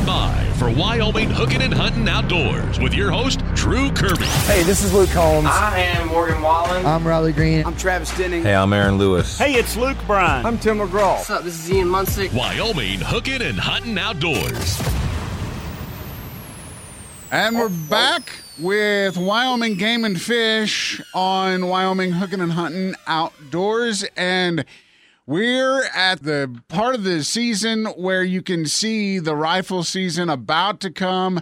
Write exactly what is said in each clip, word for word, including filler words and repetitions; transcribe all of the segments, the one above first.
by for Wyoming Hooking and Hunting Outdoors with your host, Drew Kirby. Hey, this is Luke Combs. I am Morgan Wallen. I'm Riley Green. I'm Travis Denning. Hey, I'm Aaron Lewis. Hey, it's Luke Bryan. I'm Tim McGraw. What's up? This is Ian Munsick. Wyoming Hooking and Hunting Outdoors. And we're back with Wyoming Game and Fish on Wyoming Hooking and Hunting Outdoors. And we're at the part of the season where you can see the rifle season about to come.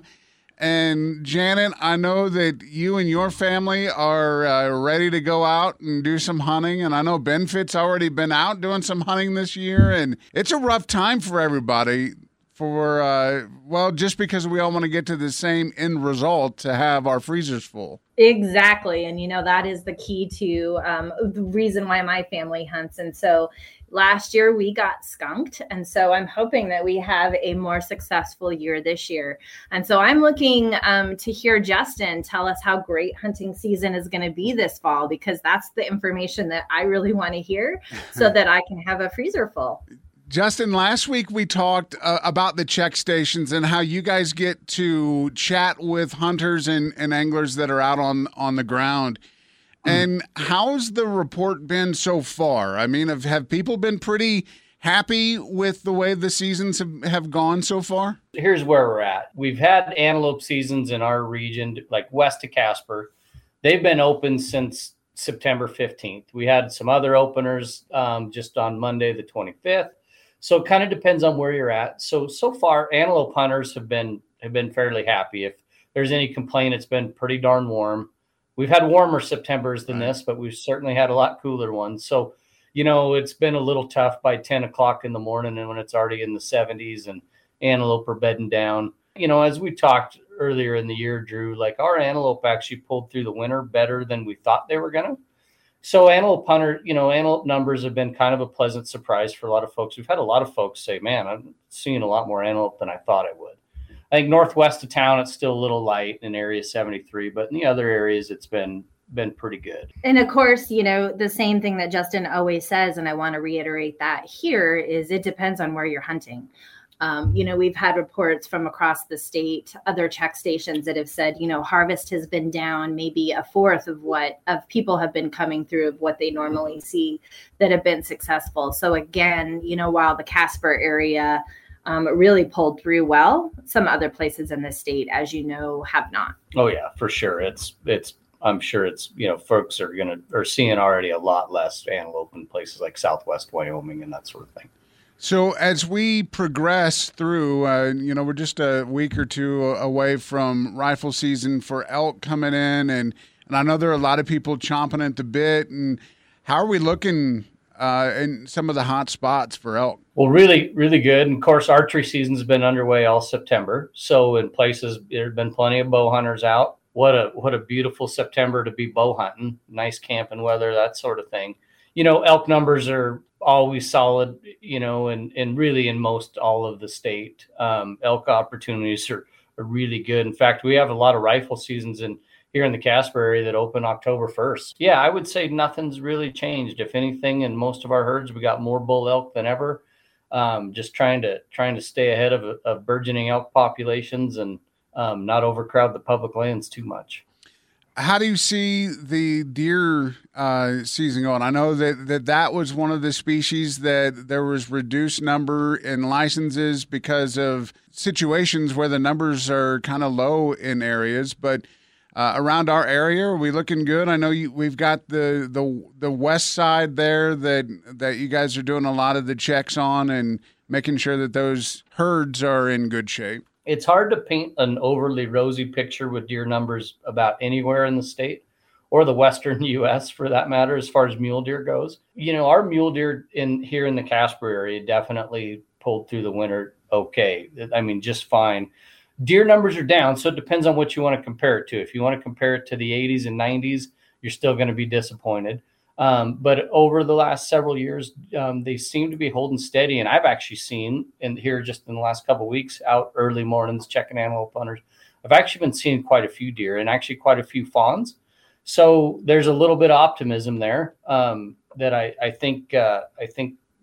And Janet, I know that you and your family are uh, ready to go out and do some hunting. And I know Benfit's already been out doing some hunting this year. And it's a rough time for everybody for, uh, well, just because we all want to get to the same end result to have our freezers full. Exactly. And, you know, that is the key to um, the reason why my family hunts. And so last year we got skunked. And so I'm hoping that we have a more successful year this year. And so I'm looking um, to hear Justin tell us how great hunting season is going to be this fall, because that's the information that I really want to hear so that I can have a freezer full. Justin, last week we talked uh, about the check stations and how you guys get to chat with hunters and, and anglers that are out on, on the ground. And how's the report been so far? I mean, have, have people been pretty happy with the way the seasons have, have gone so far? Here's where we're at. We've had antelope seasons in our region, like west of Casper. They've been open since September fifteenth. We had some other openers um, just on Monday, the twenty-fifth. So it kind of depends on where you're at. So, so far, antelope hunters have been have been fairly happy. If there's any complaint, it's been pretty darn warm. We've had warmer Septembers than this, but we've certainly had a lot cooler ones. So, you know, it's been a little tough by ten o'clock in the morning and when it's already in the seventies and antelope are bedding down. You know, as we talked earlier in the year, Drew, like our antelope actually pulled through the winter better than we thought they were going to. So antelope hunter, you know, antelope numbers have been kind of a pleasant surprise for a lot of folks. We've had a lot of folks say, man, I'm seeing a lot more antelope than I thought I would. I think northwest of town, it's still a little light in area seventy-three, but in the other areas, it's been been pretty good. And of course, you know, the same thing that Justin always says, and I want to reiterate that here, is it depends on where you're hunting. Um, you know, we've had reports from across the state, other check stations that have said, you know, harvest has been down maybe a fourth of what of people have been coming through of what they normally see that have been successful. So again, you know, while the Casper area um, really pulled through well, some other places in the state, as you know, have not. Oh, yeah, for sure. It's it's I'm sure it's, you know, folks are going to are seeing already a lot less antelope in places like Southwest Wyoming and that sort of thing. So as we progress through, uh, you know, we're just a week or two away from rifle season for elk coming in. And, and I know there are a lot of people chomping at the bit. And how are we looking uh, in some of the hot spots for elk? Well, really, really good. And of course, archery season's been underway all September. So in places, there have been plenty of bow hunters out. What a what a beautiful September to be bow hunting. Nice camping weather, that sort of thing. You know, elk numbers are always solid, you know, and, and really in most all of the state. Um, elk opportunities are, are really good. In fact, we have a lot of rifle seasons in here in the Casper area that open October first. Yeah, I would say nothing's really changed. If anything, in most of our herds, we got more bull elk than ever. Um, just trying to trying to stay ahead of, of burgeoning elk populations and um, not overcrowd the public lands too much. How do you see the deer uh, season going? I know that, that that was one of the species that there was reduced number in licenses because of situations where the numbers are kind of low in areas. But uh, around our area, are we looking good? I know you, we've got the, the the west side there that that you guys are doing a lot of the checks on and making sure that those herds are in good shape. It's hard to paint an overly rosy picture with deer numbers about anywhere in the state or the Western U S for that matter, as far as mule deer goes. You know, our mule deer in here in the Casper area definitely pulled through the winter okay. I mean, just fine. Deer numbers are down, so it depends on what you want to compare it to. If you want to compare it to the eighties and nineties, you're still going to be disappointed. Um, but over the last several years, um, they seem to be holding steady. And I've actually seen, and here just in the last couple of weeks, out early mornings checking antelope hunters, I've actually been seeing quite a few deer and actually quite a few fawns. So there's a little bit of optimism there um, that I, I think uh, I think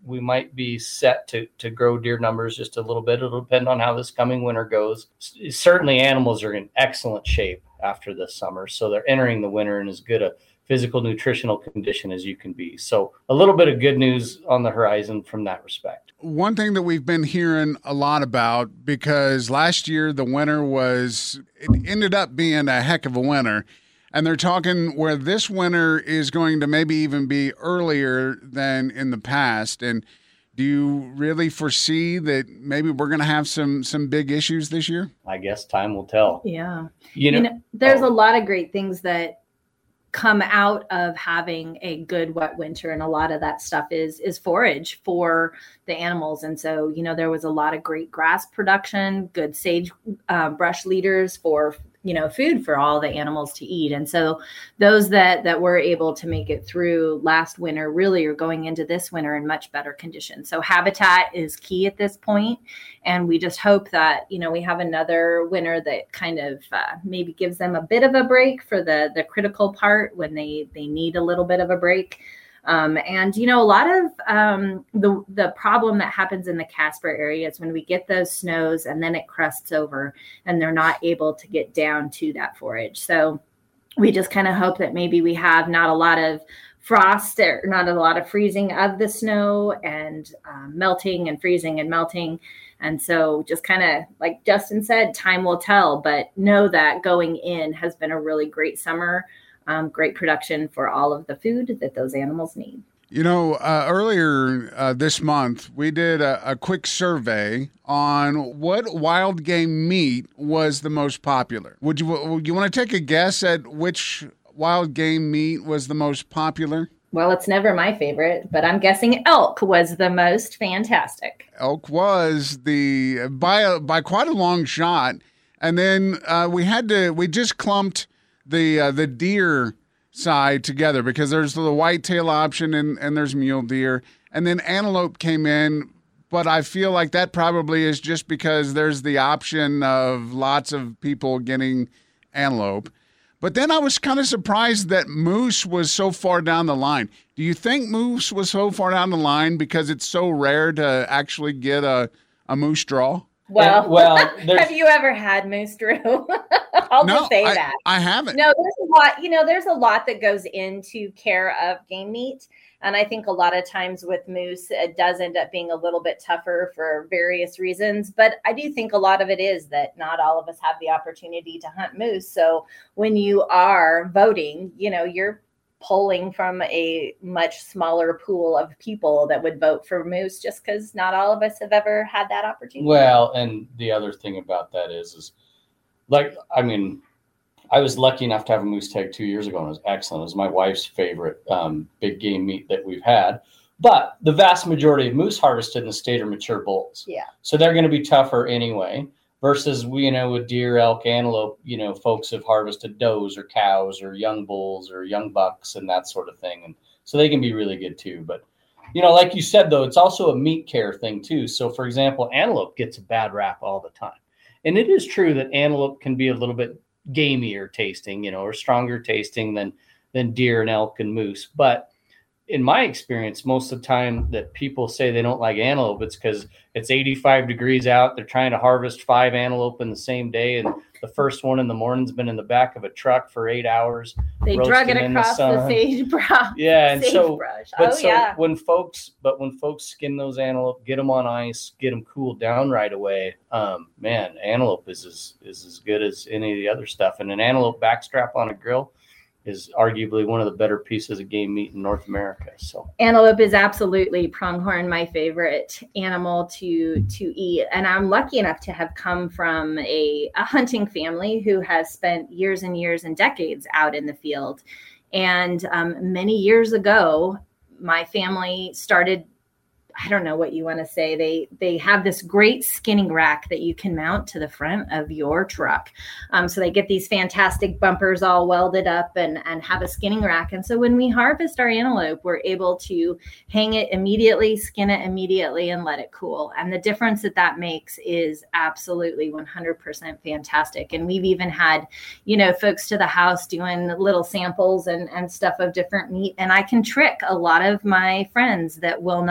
we might be set to to grow deer numbers just a little bit. It'll depend on how this coming winter goes. S- certainly animals are in excellent shape after this summer, so they're entering the winter in as good a physical nutritional condition as you can be. So a little bit of good news on the horizon from that respect. One thing that we've been hearing a lot about, because last year the winter was, it ended up being a heck of a winter. And they're talking where this winter is going to maybe even be earlier than in the past. And do you really foresee that maybe we're going to have some some big issues this year? I guess time will tell. Yeah. You know, you know there's oh. a lot of great things that come out of having a good wet winter, and a lot of that stuff is is forage for the animals. And so, you know, there was a lot of great grass production, good sage uh, brush leaders for, you know, food for all the animals to eat. And so those that that were able to make it through last winter really are going into this winter in much better condition. So habitat is key at this point. And we just hope that, you know, we have another winter that kind of uh, maybe gives them a bit of a break for the the critical part when they they need a little bit of a break. Um, and, you know, a lot of um, the the problem that happens in the Casper area is when we get those snows and then it crusts over and they're not able to get down to that forage. So we just kind of hope that maybe we have not a lot of frost or not a lot of freezing of the snow and um, melting and freezing and melting. And so just kind of like Justin said, time will tell, but know that going in has been a really great summer. Um, great production for all of the food that those animals need. You know, uh, earlier uh, this month, we did a, a quick survey on what wild game meat was the most popular. Would you, would you want to take a guess at which wild game meat was the most popular? Well, it's never my favorite, but I'm guessing elk was the most fantastic. Elk was the, by, a, by quite a long shot. And then uh, we had to, we just clumped the uh, the deer side together because there's the whitetail option and, and there's mule deer. And then antelope came in, but I feel like that probably is just because there's the option of lots of people getting antelope. But then I was kind of surprised that moose was so far down the line. Do you think moose was so far down the line because it's so rare to actually get a, a moose draw? Well, And, well, have you ever had moose, Drew? I'll no, just say I, that. I haven't. No, there's a lot, you know, there's a lot that goes into care of game meat. And I think a lot of times with moose, it does end up being a little bit tougher for various reasons. But I do think a lot of it is that not all of us have the opportunity to hunt moose. So when you are voting, you know, you're pulling from a much smaller pool of people that would vote for moose just because not all of us have ever had that opportunity. Well, and the other thing about that is, is like, I mean, I was lucky enough to have a moose tag two years ago, and it was excellent. It was my wife's favorite um, big game meat that we've had. But the vast majority of moose harvested in the state are mature bulls. Yeah. So they're going to be tougher anyway. Versus, we, you know, with deer, elk, antelope, you know, folks have harvested does or cows or young bulls or young bucks and that sort of thing. And so they can be really good too. But, you know, like you said, though, it's also a meat care thing too. So, for example, antelope gets a bad rap all the time. And it is true that antelope can be a little bit gamier tasting, you know, or stronger tasting than, than deer and elk and moose. But in my experience, most of the time that people say they don't like antelope, it's because it's eighty-five degrees out. They're trying to harvest five antelope in the same day. And the first one in the morning's been in the back of a truck for eight hours. They drug it roasting in the across the, sun. sagebrush. Yeah. And so, sagebrush. but Oh, so yeah. when folks, but when folks skin those antelope, get them on ice, get them cooled down right away. Um, man, antelope is as, is as good as any of the other stuff. And an antelope backstrap on a grill is arguably one of the better pieces of game meat in North America. So Antelope is absolutely pronghorn, my favorite animal to to eat. And I'm lucky enough to have come from a, a hunting family who has spent years and years and decades out in the field. And um, many years ago, my family started, I don't know what you want to say. They they have this great skinning rack that you can mount to the front of your truck. Um, so they get these fantastic bumpers all welded up and, and have a skinning rack. And so when we harvest our antelope, we're able to hang it immediately, skin it immediately, and let it cool. And the difference that that makes is absolutely one hundred percent fantastic. And we've even had, you know, folks to the house doing little samples and, and stuff of different meat. And I can trick a lot of my friends that will not eat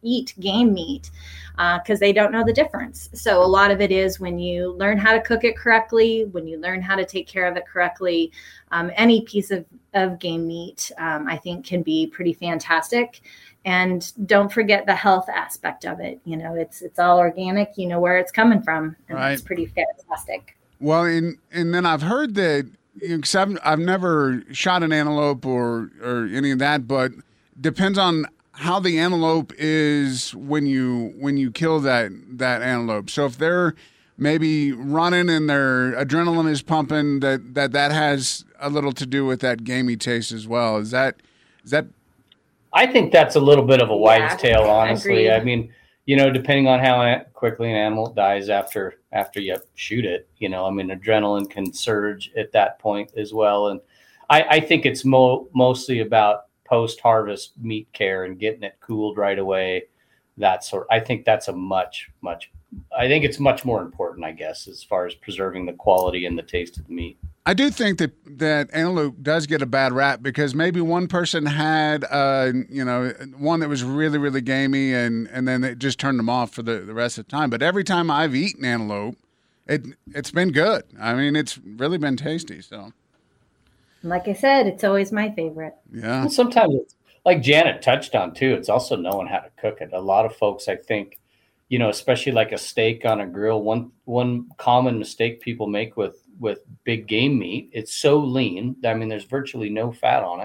eat game meat because uh, they don't know the difference. So a lot of it is when you learn how to cook it correctly, when you learn how to take care of it correctly, um, any piece of, of game meat, um, I think can be pretty fantastic. And don't forget the health aspect of it. You know, it's it's all organic. You know where it's coming from, and right. It's pretty fantastic. Well, and and then I've heard that, you know, 'cause I've, I've never shot an antelope or or any of that, but depends on how the antelope is when you when you kill that that antelope. So if they're maybe running and their adrenaline is pumping, that that that has a little to do with that gamey taste as well. Is that is that? I think that's a little bit of a wives' Yeah, tale, honestly. agreed. I mean, you know, depending on how quickly an animal dies after after you shoot it, you know, I mean, adrenaline can surge at that point as well. And I, I think it's mo- mostly about post-harvest meat care and getting it cooled right away. That sort. I think that's a much, much. I think it's much more important, I guess, as far as preserving the quality and the taste of the meat. I do think that that antelope does get a bad rap because maybe one person had, uh, you know, one that was really, really gamey, and, and then it just turned them off for the, the rest of the time. But every time I've eaten antelope, it it's been good. I mean, it's really been tasty. So, Like I said, it's always my favorite. yeah. Well, sometimes it's like Janet touched on too. It's also knowing how to cook it. A lot of folks, I think, you know, especially like a steak on a grill. One one common mistake people make with with big game meat, it's so lean. I mean, there's virtually no fat on it,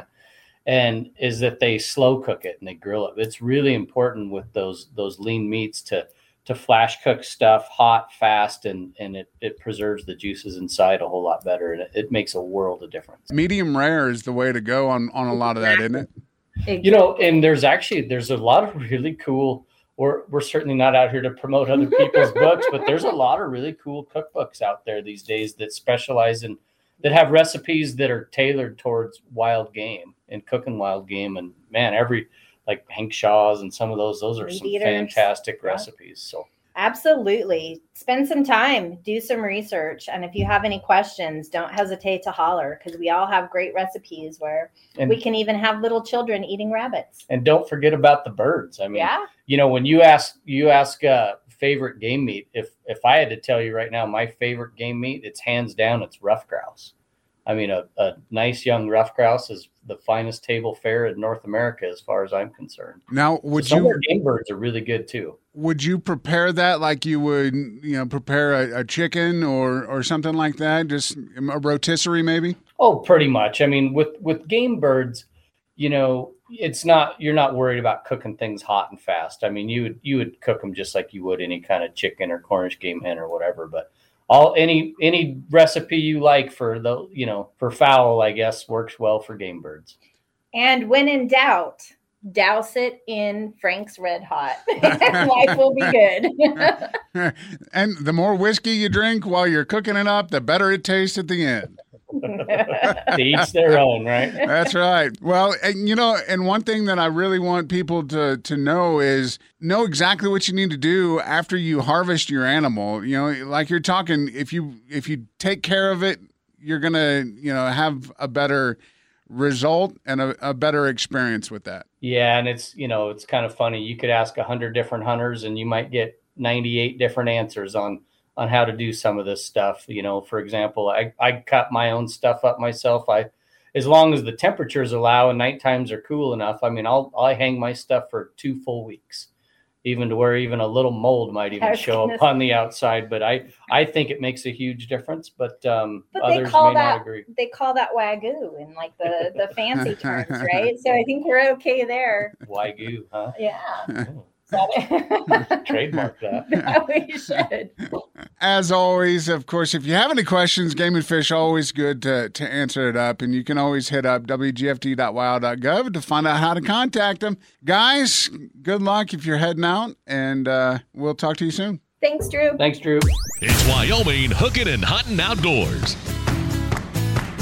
and is that they slow cook it and they grill it. It's really important with those those lean meats to to flash cook stuff hot, fast, and and it it preserves the juices inside a whole lot better, and it, it makes a world of difference. Medium rare is the way to go on, on a lot of that, isn't it? You know, and there's actually there's a lot of really cool. We're we're certainly not out here to promote other people's books, but there's a lot of really cool cookbooks out there these days that specialize in that have recipes that are tailored towards wild game and cooking wild game. And man, every like Hank Shaw's and some of those, those are Meat some eaters. fantastic Yeah. recipes. So Absolutely. Spend some time, do some research. And if you have any questions, don't hesitate to holler because we all have great recipes where and we can even have little children eating rabbits. and don't forget about the birds. I mean, Yeah. you know, when you ask you ask uh, favorite game meat, if if I had to tell you right now, my favorite game meat, it's hands down, it's ruffed grouse. I mean, a, a nice young ruffed grouse is the finest table fare in North America, as far as I'm concerned. Now, would so some you of our game birds are really good too. would you prepare that like you would, you know, prepare a, a chicken or or something like that? Just a rotisserie, maybe. Oh, pretty much. I mean, with with game birds, you know, it's not you're not worried about cooking things hot and fast. I mean, you would you would cook them just like you would any kind of chicken or Cornish game hen or whatever. But all any any recipe you like for the you know for fowl, I guess, works well for game birds. And when in doubt, douse it in Frank's Red Hot. Life will be good. And the more whiskey you drink while you're cooking it up, the better it tastes at the end. To each their own, right? That's right. Well, and, you know, and one thing that I really want people to, to know is know exactly what you need to do after you harvest your animal. You know, like you're talking, if you if you take care of it, you're going to, you know, have a better result and a, a better experience with that. Yeah, and it's, you know, it's kind of funny. You could ask one hundred different hunters and you might get ninety-eight different answers on on how to do some of this stuff. You know, for example, I, I cut my own stuff up myself. I, as long as the temperatures allow and night times are cool enough, I mean, I'll, I hang my stuff for two full weeks, even to where even a little mold might I even was show gonna up on the outside. But I, I think it makes a huge difference, but um, But they others call may that not agree. they call that wagyu in like the, the fancy terms, right? So I think we're okay there. Wagyu, huh? Yeah. Oh, trademark that. We should. As always, of course, if you have any questions, Game and Fish always good to, to answer it up. And you can always hit up w g f t dot w o w dot gov to find out how to contact them. Guys, good luck if you're heading out, and uh, we'll talk to you soon. Thanks, Drew. Thanks, Drew. It's Wyoming Hooking and Hunting Outdoors.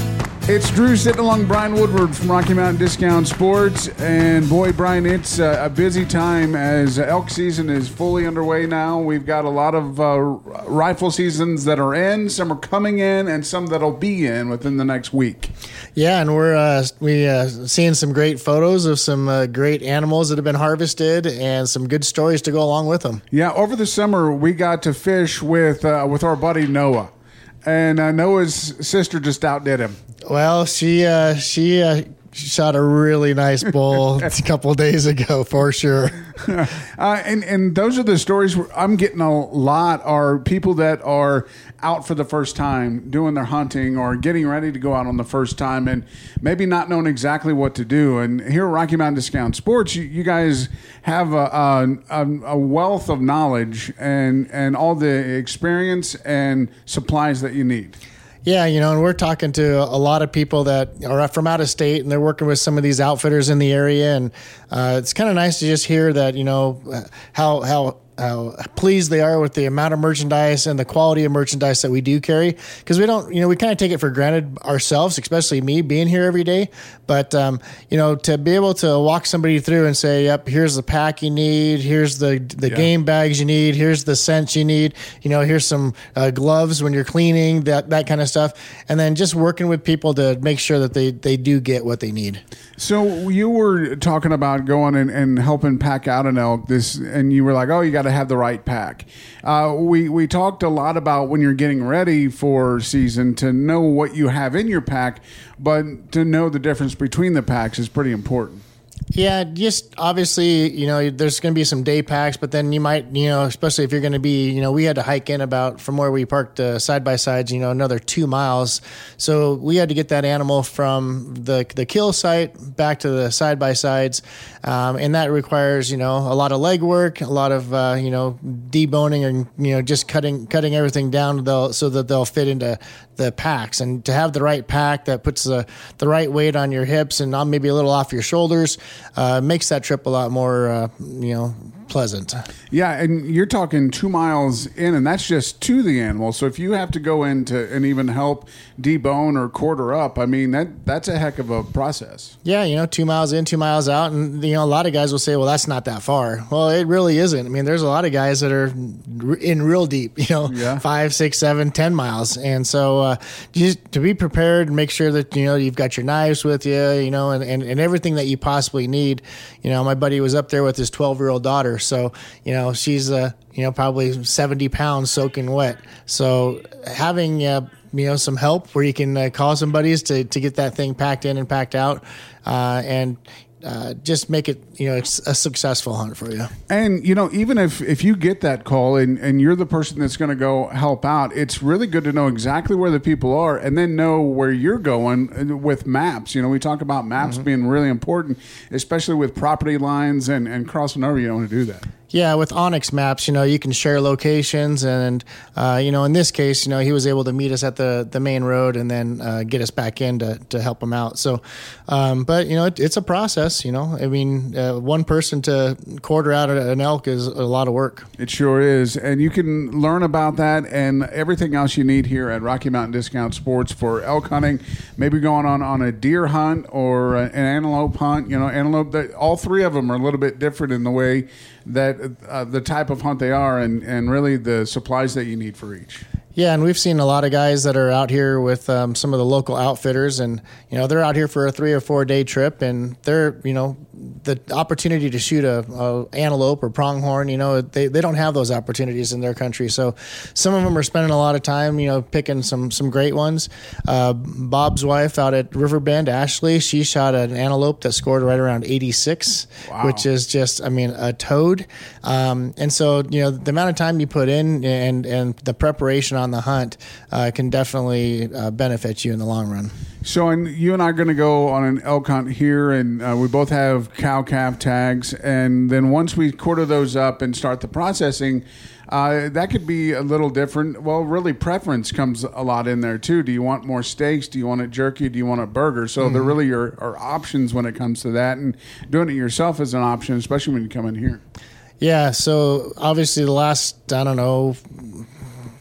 It's Drew sitting along Brian Woodward from Rocky Mountain Discount Sports. And boy, Brian, it's uh, a busy time as elk season is fully underway now. We've got a lot of uh, rifle seasons that are in, some are coming in, and some that'll be in within the next week. Yeah, and we're uh, we uh, seeing some great photos of some uh, great animals that have been harvested and some good stories to go along with them. Yeah, over the summer, we got to fish with, uh, with our buddy Noah. And uh, Noah's sister just outdid him. Well, she uh, she uh, shot a really nice bull a couple of days ago for sure. uh, and and those are the stories where I'm getting a lot are people that are out for the first time doing their hunting or getting ready to go out on the first time and maybe not knowing exactly what to do. And here at Rocky Mountain Discount Sports, you, you guys have a, a, a wealth of knowledge and, and all the experience and supplies that you need. Yeah, you know, and we're talking to a lot of people that are from out of state, and they're working with some of these outfitters in the area, and uh, it's kind of nice to just hear that, you know, how how how pleased they are with the amount of merchandise and the quality of merchandise that we do carry, because we don't, you know, we kind of take it for granted ourselves, especially me being here every day. But, um, you know, to be able to walk somebody through and say, yep, here's the pack you need, here's the the yeah. game bags you need, here's the scents you need, you know, here's some uh, gloves when you're cleaning, that that kind of stuff. And then just working with people to make sure that they, they do get what they need. So you were talking about going and, and helping pack out an elk, this, and you were like, oh, you got to have the right pack. Uh, we, we talked a lot about when you're getting ready for season to know what you have in your pack, but to know the difference between the packs is pretty important. Yeah, just obviously, you know, there's going to be some day packs, but then you might, you know, especially if you're going to be, you know, we had to hike in about from where we parked uh, side by sides, you know, another two miles. So we had to get that animal from the the kill site back to the side by sides. Um, and that requires, you know, a lot of leg work, a lot of, uh, you know, deboning and, you know, just cutting cutting everything down so that they'll fit into the packs. And to have the right pack that puts the, the right weight on your hips and not maybe a little off your shoulders, uh, makes that trip a lot more, uh, you know, pleasant. Yeah, and you're talking two miles in, and that's just to the animal. So if you have to go in to and even help debone or quarter up, I mean, that that's a heck of a process. Yeah, you know, two miles in, two miles out. And, you know, a lot of guys will say, well, that's not that far. Well, it really isn't. I mean, there's a lot of guys that are in real deep, you know, yeah. five, six, seven, ten miles. And so uh, just to be prepared and make sure that, you know, you've got your knives with you, you know, and, and, and everything that you possibly need. You know, my buddy was up there with his twelve-year-old daughter. So, you know, she's, uh, you know, probably seventy pounds soaking wet. So having, uh, you know, some help where you can uh, call some buddies to, to get that thing packed in and packed out uh, and uh, just make it, you know, it's a successful hunt for you. And, you know, even if, if you get that call and, and you're the person that's going to go help out, it's really good to know exactly where the people are and then know where you're going with maps. You know, we talk about maps mm-hmm. being really important, especially with property lines and, and crossing over. You don't want to do that. Yeah, with Onyx Maps, you know, you can share locations, and uh, you know, in this case, you know, he was able to meet us at the, the main road and then uh, get us back in to, to help him out. So, um, but you know, it, it's a process. You know, I mean, uh, one person to quarter out an elk is a lot of work. It sure is, and you can learn about that and everything else you need here at Rocky Mountain Discount Sports for elk hunting. Maybe going on on a deer hunt or an antelope hunt. You know, antelope. That all three of them are a little bit different in the way that uh, the type of hunt they are and, and really the supplies that you need for each. Yeah, and we've seen a lot of guys that are out here with um, some of the local outfitters, and you know they're out here for a three or four day trip, and they're you know the opportunity to shoot a, a antelope or pronghorn, you know they, they don't have those opportunities in their country. So some of them are spending a lot of time, you know, picking some some great ones. Uh, Bob's wife out at Riverbend, Ashley, she shot an antelope that scored right around eighty-six, wow. which is just, I mean, a toad. Um, and so you know the amount of time you put in and and the preparation on on the hunt uh, can definitely uh, benefit you in the long run. So, and you and I are going to go on an elk hunt here, and uh, we both have cow-calf tags, and then once we quarter those up and start the processing, uh, that could be a little different. Well, really, preference comes a lot in there, too. Do you want more steaks? Do you want it jerky? Do you want a burger? So mm-hmm. there really are, are options when it comes to that, and doing it yourself is an option, especially when you come in here. Yeah, so obviously the last, I don't know,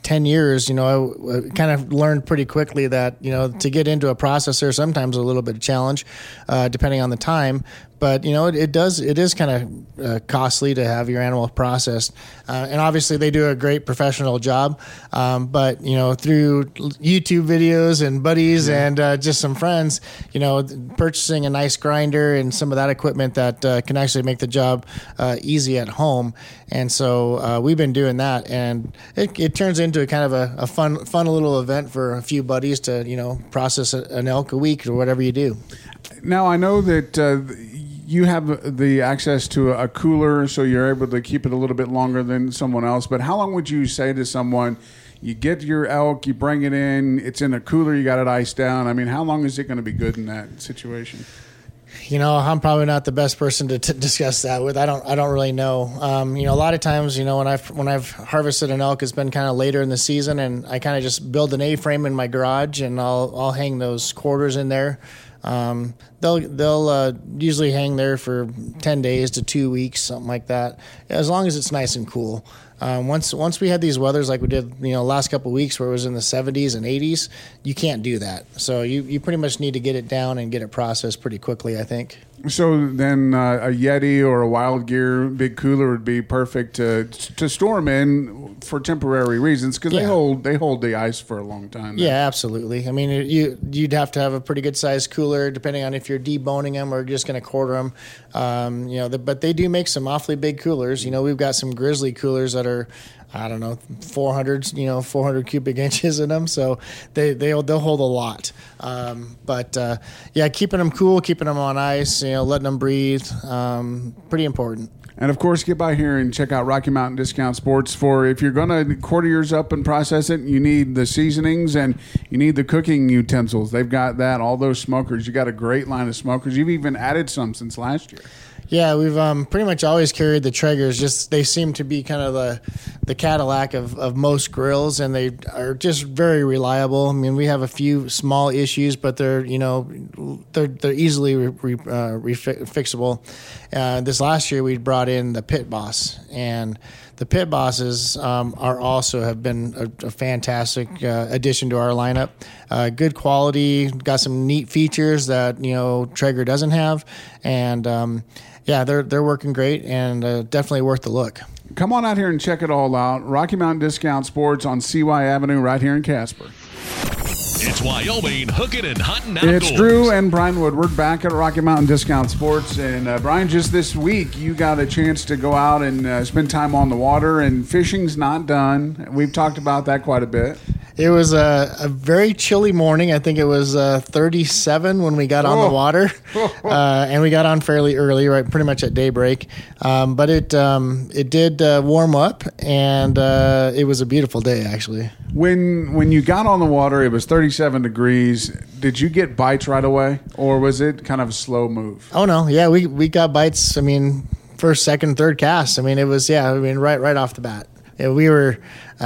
ten years, you know, I, I kind of learned pretty quickly that, you know, to get into a processor, sometimes a little bit of challenge, uh, depending on the time. But, you know, it, it does, it is kind of uh, costly to have your animal processed. Uh, and obviously they do a great professional job. Um, but, you know, through YouTube videos and buddies yeah. and uh, just some friends, you know, purchasing a nice grinder and some of that equipment that uh, can actually make the job uh, easy at home. And so uh, we've been doing that. And it, it turns into a kind of a, a fun, fun little event for a few buddies to, you know, process a, an elk a week or whatever you do. Now, I know that uh, you have the access to a cooler, so you're able to keep it a little bit longer than someone else. But how long would you say to someone, you get your elk, you bring it in, it's in a cooler, you got it iced down? I mean, how long is it going to be good in that situation? You know, I'm probably not the best person to t- discuss that with. I don't, I don't really know. Um, you know, a lot of times, you know, when I've when I've harvested an elk, it's been kind of later in the season, and I kind of just build an A-frame in my garage, and I'll I'll hang those quarters in there. Um, they'll they'll uh, usually hang there for ten days to two weeks, something like that, as long as it's nice and cool. Um, once once we had these weathers like we did, you know, last couple of weeks where it was in the seventies and eighties, you can't do that. So you, you pretty much need to get it down and get it processed pretty quickly, I think. So then uh, a Yeti or a Wild Gear big cooler would be perfect to to store them in for temporary reasons because yeah. they hold they hold the ice for a long time. Then. Yeah, absolutely. I mean, you you'd have to have a pretty good sized cooler depending on if you're deboning them or just going to quarter them. Um, you know, the, but they do make some awfully big coolers. You know, we've got some Grizzly coolers that are, I don't know, four hundred, you know, four hundred cubic inches in them. So they, they'll, they'll hold a lot. Um, but, uh, yeah, keeping them cool, keeping them on ice, you know, letting them breathe, um, pretty important. And, of course, get by here and check out Rocky Mountain Discount Sports for if you're going to quarter yours up and process it, you need the seasonings and you need the cooking utensils. They've got that, all those smokers. You got a great line of smokers. You've even added some since last year. Yeah, we've um, pretty much always carried the Traegers. Just they seem to be kind of the the Cadillac of, of most grills, and they are just very reliable. I mean, we have a few small issues, but they're you know they're they're easily re, re, uh, refixable. Uh, this last year, we brought in the Pit Boss, and the Pit Bosses um, are also have been a, a fantastic uh, addition to our lineup. Uh, good quality, got some neat features that you know Traeger doesn't have, and um, yeah, they're they're working great and uh, definitely worth the look. Come on out here and check it all out. Rocky Mountain Discount Sports on C Y Avenue right here in Casper. It's Wyoming Hooking and Hunting Outdoors. It's Drew and Brian Woodward back at Rocky Mountain Discount Sports. And uh, Brian, just this week, you got a chance to go out and uh, spend time on the water, and fishing's not done. We've talked about that quite a bit. It was a, a very chilly morning. I think it was uh, thirty-seven when we got on oh. the water, uh, and we got on fairly early, right, pretty much at daybreak. Um, but it um, it did uh, warm up, and uh, it was a beautiful day, actually. When when you got on the water, it was thirty-seven degrees. Did you get bites right away, or was it kind of a slow move? Oh no, yeah, we we got bites. I mean, first, second, third cast. I mean, it was yeah. I mean, right right off the bat. Yeah, we were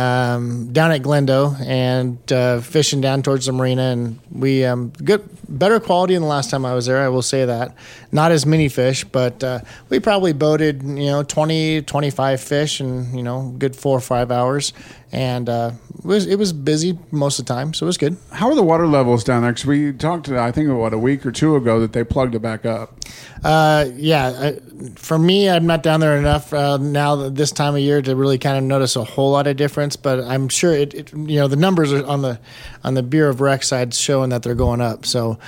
um, down at Glendo and uh, fishing down towards the marina, and we um, good better quality than the last time I was there. I will say that. Not as many fish, but uh, we probably boated you know twenty, twenty-five fish in you know good four or five hours, and uh, it was it was busy most of the time, so it was good. How are the water levels down there? Because we talked, I think, what a week or two ago that they plugged it back up. Uh, yeah, I, for me, I'm not down there enough uh, now this time of year to really kind of notice a whole lot of difference. But I'm sure it, it you know, the numbers are on the on the Bureau of Rec side showing that they're going up. So,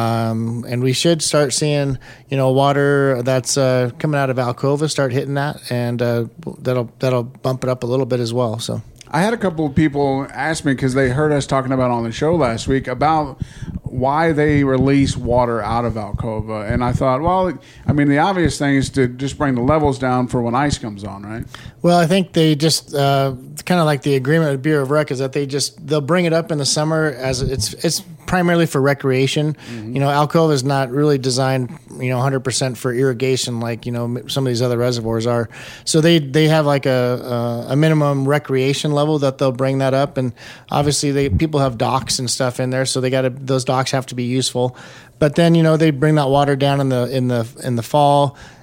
um, and we should start seeing you know water that's uh, coming out of Alcova start hitting that, and uh, that'll that'll bump it up a little bit as well. So. I had a couple of people ask me because they heard us talking about on the show last week about why they release water out of Alcova. And I thought, well, I mean, the obvious thing is to just bring the levels down for when ice comes on, right? Well, I think they just uh, kind of like the agreement with Bureau of Rec is that they just they'll bring it up in the summer as it's it's primarily for recreation. Mm-hmm. You know, Alcova is not really designed, you know, one hundred percent for irrigation like, you know, some of these other reservoirs are. So they, they have like a, a, a minimum recreation level that they'll bring that up. And obviously they people have docks and stuff in there, so they got to those docks have to be useful. But then, you know, they bring that water down in the in the in the fall.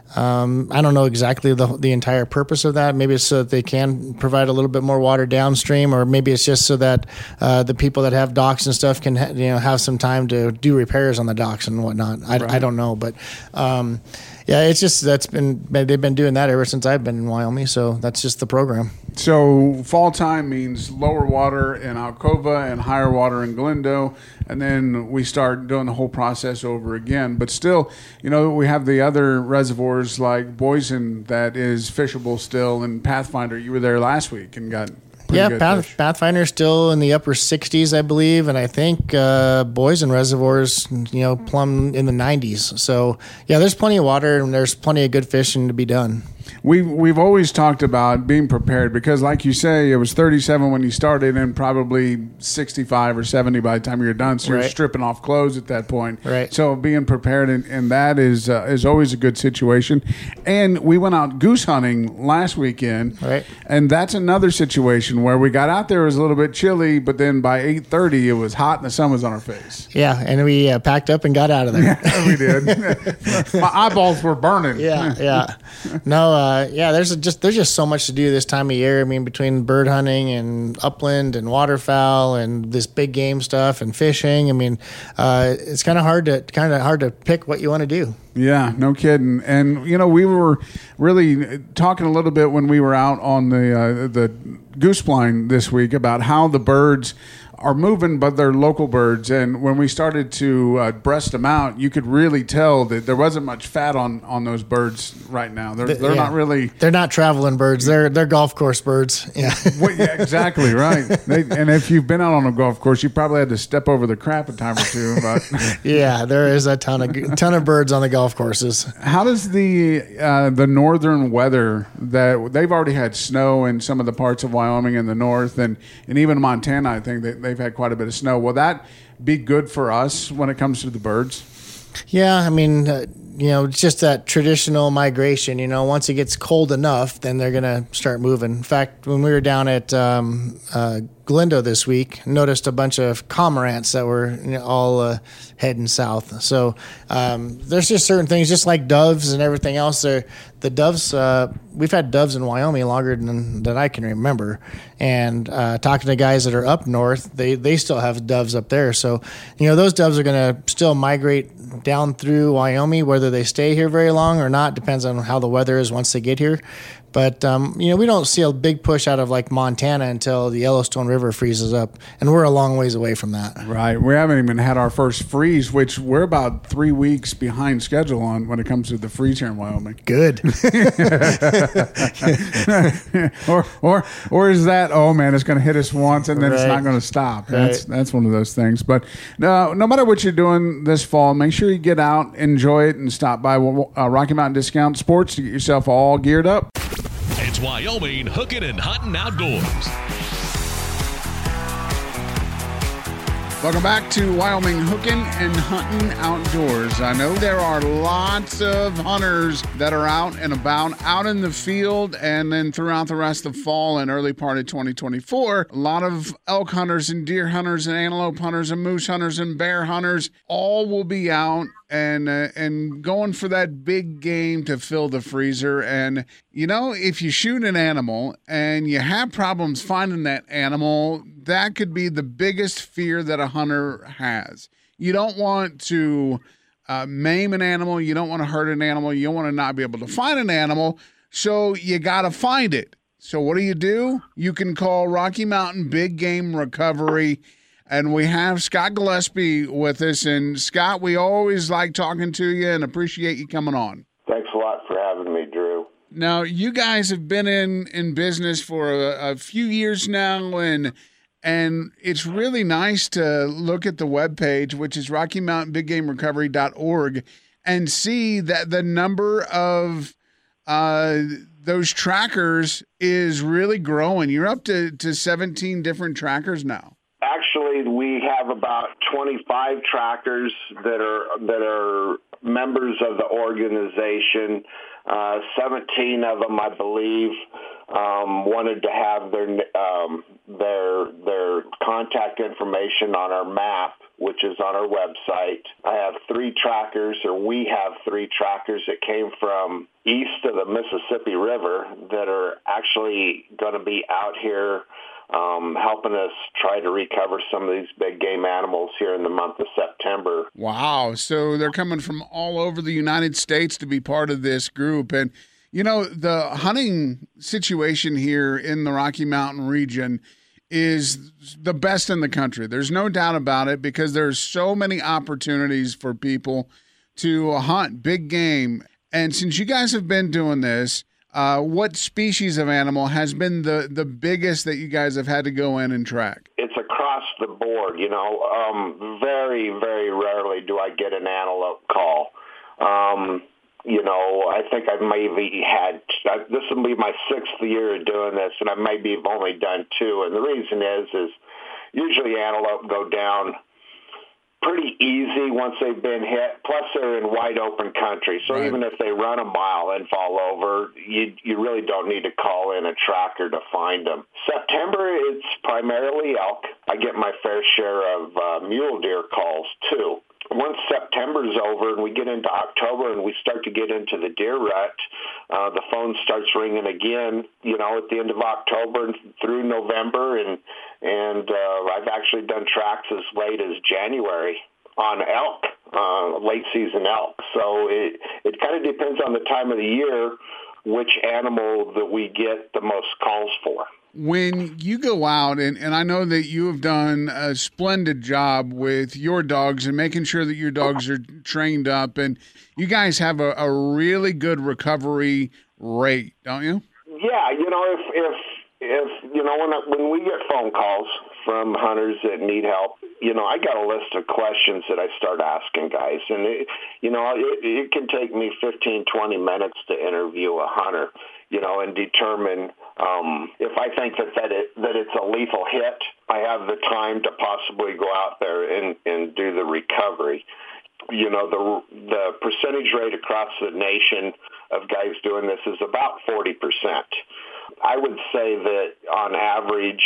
Um, I don't know exactly the the entire purpose of that. Maybe it's so that they can provide a little bit more water downstream, or maybe it's just so that uh, the people that have docks and stuff can ha- you know have some time to do repairs on the docks and whatnot. I, right. I don't know, but um, yeah, it's just that's been they've been doing that ever since I've been in Wyoming. So that's just the program. So fall time means lower water in Alcova and higher water in Glendo, and then we start doing the whole process over again. But still, you know, we have the other reservoirs like Boysen that is fishable still, and Pathfinder. You were there last week and got pretty yeah, good Path, fish. Pathfinder still in the upper sixties, I believe, and I think uh, Boysen reservoirs, you know, plumb in the nineties. So yeah, there's plenty of water and there's plenty of good fishing to be done. We've, we've always talked about being prepared because, like you say, it was thirty-seven when you started and probably sixty-five or seventy by the time you're done. So right. you're stripping off clothes at that point. Right. So being prepared, and, and that is uh, is always a good situation. And we went out goose hunting last weekend. Right. And that's another situation where we got out there, it was a little bit chilly, but then by eight thirty, it was hot and the sun was on our face. Yeah, and we uh, packed up and got out of there. Yeah, we did. My eyeballs were burning. Yeah, yeah. No, uh, yeah. There's a, just there's just so much to do this time of year. I mean, between bird hunting and upland and waterfowl and this big game stuff and fishing. I mean, uh, it's kind of hard to kind of hard to pick what you want to do. Yeah, no kidding. And you know, we were really talking a little bit when we were out on the uh, the goose blind this week about how the birds are moving, but they're local birds. And when we started to uh, breast them out, you could really tell that there wasn't much fat on, on those birds right now. They're they're yeah. not really. They're not traveling birds. They're they're golf course birds. Yeah. Well, yeah, exactly right. They, and if you've been out on a golf course, you probably had to step over the crap a time or two. But yeah, there is a ton of ton of birds on the golf courses. How does the uh, the northern weather that they've already had snow in some of the parts of Wyoming in the north, and, and even Montana, I think that they've had quite a bit of snow. Will that be good for us when it comes to the birds? Yeah, I mean, uh, you know, it's just that traditional migration. You know, once it gets cold enough, then they're going to start moving. In fact, when we were down at um, uh, Glendo this week, noticed a bunch of cormorants that were you know, all uh, heading south. So um, there's just certain things, just like doves and everything else. They're, the doves, uh, we've had doves in Wyoming longer than, than I can remember. And uh, talking to guys that are up north, they, they still have doves up there. So, you know, those doves are going to still migrate down through Wyoming. Whether they stay here very long or not depends on how the weather is once they get here. But, um, you know, we don't see a big push out of, like, Montana until the Yellowstone River freezes up, and we're a long ways away from that. Right. We haven't even had our first freeze, which we're about three weeks behind schedule on when it comes to the freeze here in Wyoming. Good. or, or or is that, oh, man, it's going to hit us once, and then right. it's not going to stop. That's right. that's one of those things. But no, no matter what you're doing this fall, make sure you get out, enjoy it, and stop by uh, Rocky Mountain Discount Sports to get yourself all geared up. It's Wyoming Hooking and Hunting Outdoors. Welcome back to Wyoming Hooking and Hunting Outdoors. I know there are lots of hunters that are out and about, out in the field, and then throughout the rest of fall and early part of twenty twenty-four. A lot of elk hunters and deer hunters and antelope hunters and moose hunters and bear hunters all will be out and uh, and going for that big game to fill the freezer. And, you know, if you shoot an animal and you have problems finding that animal, that could be the biggest fear that a hunter has. You don't want to uh, maim an animal. You don't want to hurt an animal. You don't want to not be able to find an animal. So you got to find it. So what do you do? You can call Rocky Mountain Big Game Recovery. And we have Scott Gillespie with us. And, Scott, we always like talking to you and appreciate you coming on. Thanks a lot for having me, Drew. Now, you guys have been in, in business for a, a few years now, and and it's really nice to look at the webpage, which is rocky mountain big game recovery dot org, and see that the number of uh, those trackers is really growing. You're up to, to seventeen different trackers now. Actually, we have about twenty-five trackers that are that are members of the organization. Uh, seventeen of them, I believe, um, wanted to have their um, their their contact information on our map, which is on our website. I have three trackers, or we have three trackers that came from east of the Mississippi River that are actually going to be out here um, helping us try to recover some of these big game animals here in the month of September. Wow. So they're coming from all over the United States to be part of this group. And, you know, the hunting situation here in the Rocky Mountain region is the best in the country. There's no doubt about it, because there's so many opportunities for people to hunt big game. And since you guys have been doing this, uh, what species of animal has been the, the biggest that you guys have had to go in and track? It's across the board, you know. Um, very, very rarely do I get an antelope call. Um, you know, I think I maybe had, this will be my sixth year of doing this, and I maybe have only done two. And the reason is, is usually antelope go down pretty easy once they've been hit. Plus, they're in wide open country, so right. Even if they run a mile and fall over, you you really don't need to call in a tracker to find them. September, it's primarily elk. I get my fair share of uh, mule deer calls too. Once September's over and we get into October and we start to get into the deer rut, uh, the phone starts ringing again, you know, at the end of October and through November. And, and uh, I've actually done tracks as late as January on elk, uh, late season elk. So it, it kind of depends on the time of the year which animal that we get the most calls for. When you go out, and, and I know that you have done a splendid job with your dogs and making sure that your dogs are trained up, and you guys have a, a really good recovery rate, don't you? Yeah, you know, if if if you know when I, when we get phone calls from hunters that need help, you know, I got a list of questions that I start asking guys, and it, you know, it, it can take me fifteen, twenty minutes to interview a hunter, you know, and determine um, if I think that that, it, that it's a lethal hit. I have the time to possibly go out there and, and do the recovery. You know, the the percentage rate across the nation of guys doing this is about forty percent. I would say that on average,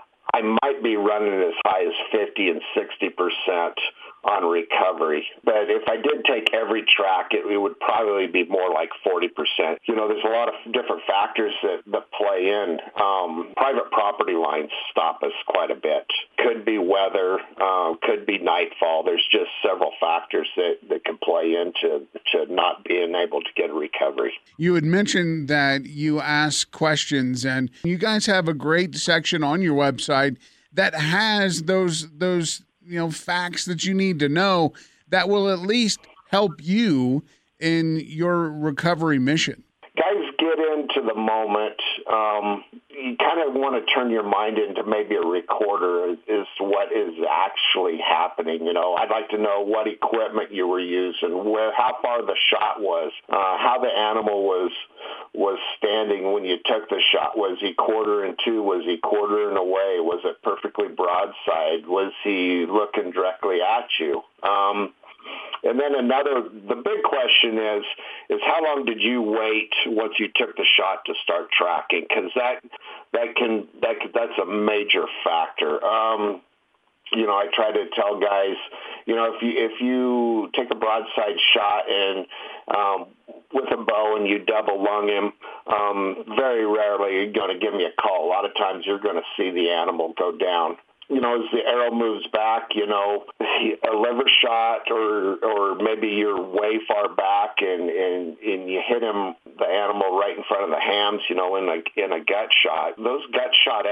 I might be running as high as fifty and sixty percent on recovery. But if I did take every track, it, it would probably be more like forty percent. You know, there's a lot of different factors that, that play in. Um, private property lines stop us quite a bit. Could be weather, uh, could be nightfall. There's just several factors that, that can play into to not being able to get a recovery. You had mentioned that you ask questions, and you guys have a great section on your website that has those those you know facts that you need to know that will at least help you in your recovery mission. Guys get into the moment. Um, you kind of want to turn your mind into maybe a recorder as to what is actually happening. You know, I'd like to know what equipment you were using, where, how far the shot was, uh, how the animal was was standing when you took the shot. Was he quartering to? Was he quartering away? Was it perfectly broadside? Was he looking directly at you? Um, And then another, the big question is, is how long did you wait once you took the shot to start tracking? Because that, that can, that that's a major factor. Um, you know, I try to tell guys, you know, if you if you take a broadside shot and um, with a bow and you double lung him, um, very rarely you're going to give me a call. A lot of times you're going to see the animal go down. You know, as the arrow moves back, you know, a liver shot or or maybe you're way far back and, and, and you hit him, the animal right in front of the hams, you know, in a, in a gut shot. Those gut shot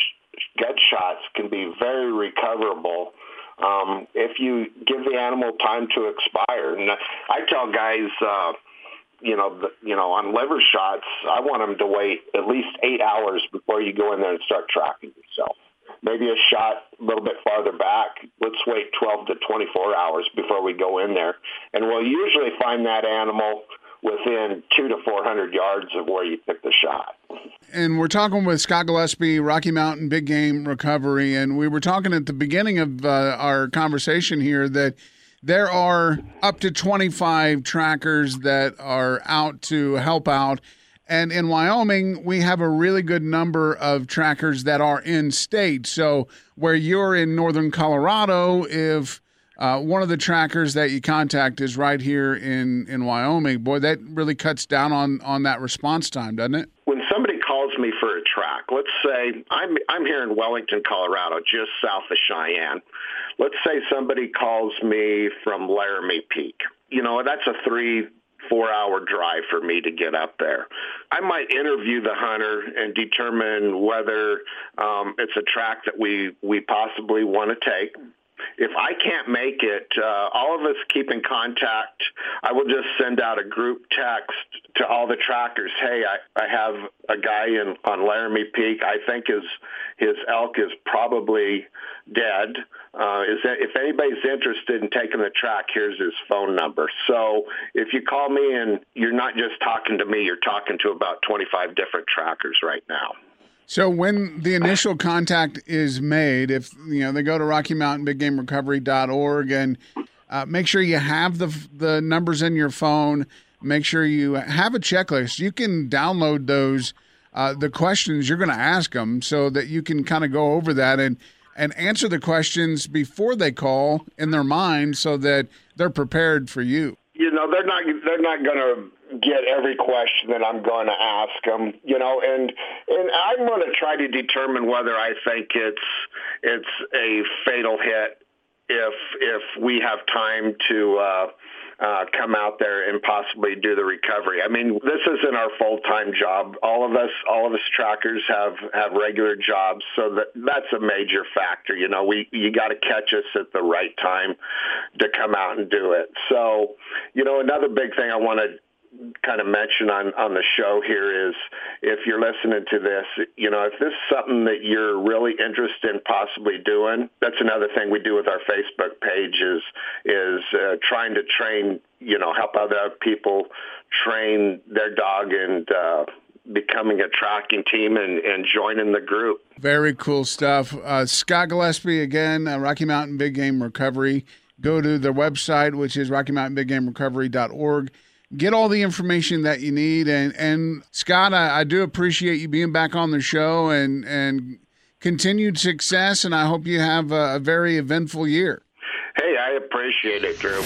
gut shots can be very recoverable um, if you give the animal time to expire. And I tell guys, uh, you know, the, you know, on liver shots, I want them to wait at least eight hours before you go in there and start tracking yourself. Maybe a shot a little bit farther back, let's wait twelve to twenty-four hours before we go in there. And we'll usually find that animal within two to four hundred yards of where you took the shot. And we're talking with Scott Gillespie, Rocky Mountain Big Game Recovery, and we were talking at the beginning of uh, our conversation here that there are up to twenty-five trackers that are out to help out. And in Wyoming, we have a really good number of trackers that are in state. So where you're in northern Colorado, if uh, one of the trackers that you contact is right here in, in Wyoming, boy, that really cuts down on, on that response time, doesn't it? When somebody calls me for a track, let's say I'm I'm here in Wellington, Colorado, just south of Cheyenne. Let's say somebody calls me from Laramie Peak. You know, that's a three, four-hour drive for me to get up there. I might interview the hunter and determine whether um, it's a track that we, we possibly want to take. If I can't make it, uh, all of us keep in contact. I will just send out a group text to all the trackers. Hey, I, I have a guy in on Laramie Peak. I think his his elk is probably dead. Uh, is that, if anybody's interested in taking the track, here's his phone number. So if you call me and you're not just talking to me, you're talking to about twenty-five different trackers right now. So when the initial contact is made, if you know they go to Rocky Mountain Big Game Recovery dot org and uh, make sure you have the the numbers in your phone. Make sure you have a checklist. You can download those uh, the questions you're going to ask them, so that you can kind of go over that and and answer the questions before they call in their mind, so that they're prepared for you. You know, they're not they're not going to get every question that I'm going to ask them, you know, and and I'm going to try to determine whether I think it's it's a fatal hit if if we have time to uh, uh, come out there and possibly do the recovery. I mean, this isn't our full-time job. All of us, all of us trackers have, have regular jobs, so that that's a major factor. You know, we you got to catch us at the right time to come out and do it. So, you know, another big thing I want to kind of mention on, on the show here is, if you're listening to this, you know, if this is something that you're really interested in possibly doing, that's another thing we do with our Facebook page is, is uh, trying to train, you know, help other people train their dog and uh, becoming a tracking team and, and joining the group. Very cool stuff. Uh, Scott Gillespie, again, uh, Rocky Mountain Big Game Recovery. Go to their website, which is Rocky Mountain Big Game Recovery dot org. Get all the information that you need. And, and Scott, I, I do appreciate you being back on the show, and, and continued success, and I hope you have a, a very eventful year. Hey, I appreciate it, Drew.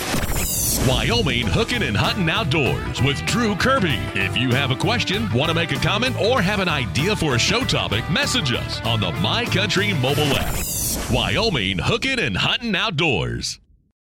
Wyoming Hooking and Hunting Outdoors with Drew Kirby. If you have a question, want to make a comment, or have an idea for a show topic, message us on the My Country mobile app. Wyoming Hooking and Hunting Outdoors.